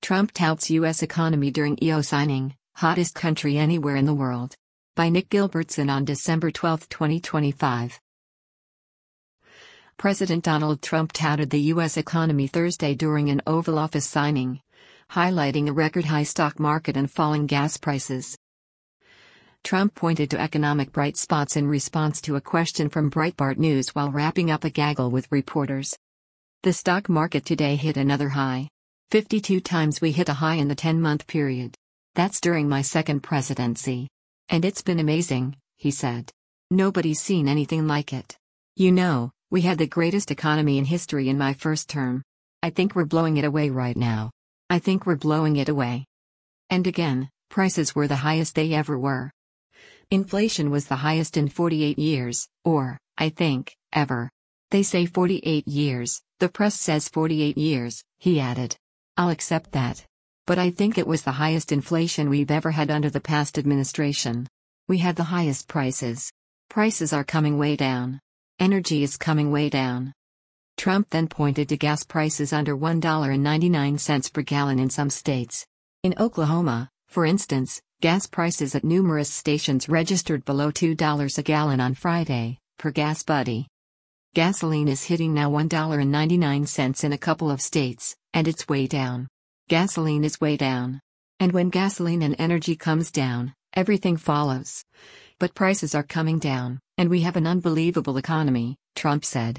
Trump touts U.S. economy during EO signing, hottest country anywhere in the world. By Nick Gilbertson on December 12, 2025. President Donald Trump touted the U.S. economy Thursday during an Oval Office signing, highlighting a record-high stock market and falling gas prices. Trump pointed to economic bright spots in response to a question from Breitbart News while wrapping up a gaggle with reporters. The stock market today hit another high. 52 times we hit a high in the 10-month period. That's during my second presidency. And it's been amazing, he said. Nobody's seen anything like it. You know, we had the greatest economy in history in my first term. I think we're blowing it away right now. I think we're blowing it away. And again, prices were the highest they ever were. Inflation was the highest in 48 years, or, I think, ever. They say 48 years, the press says 48 years, he added. I'll accept that. But I think it was the highest inflation we've ever had under the past administration. We had the highest prices. Prices are coming way down. Energy is coming way down. Trump then pointed to gas prices under $1.99 per gallon in some states. In Oklahoma, for instance, gas prices at numerous stations registered below $2 a gallon on Friday, per GasBuddy. Gasoline is hitting now $1.99 in a couple of states, and it's way down. Gasoline is way down. And when gasoline and energy comes down, everything follows. But prices are coming down, and we have an unbelievable economy, Trump said.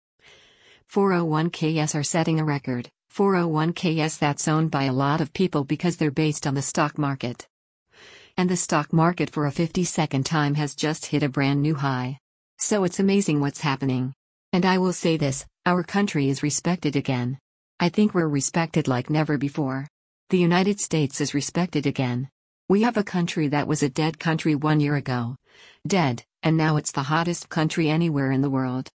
401ks are setting a record. 401ks that's owned by a lot of people because they're based on the stock market. And the stock market for a 52nd time has just hit a brand new high. So it's amazing what's happening. And I will say this, our country is respected again. I think we're respected like never before. The United States is respected again. We have a country that was a dead country 1 year ago. Dead, and now it's the hottest country anywhere in the world.